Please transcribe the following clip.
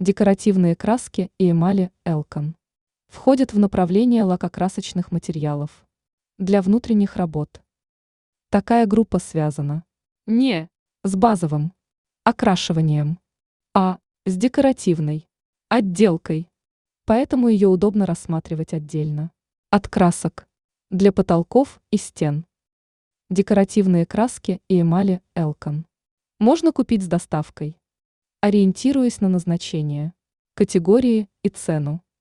Декоративные краски и эмали Elkan входят в направление лакокрасочных материалов для внутренних работ. Такая группа связана не с базовым окрашиванием, а с декоративной отделкой, поэтому ее удобно рассматривать отдельно от красок для потолков и стен. Декоративные краски и эмали Elkan можно купить с доставкой, ориентируясь на назначение, категории и цену.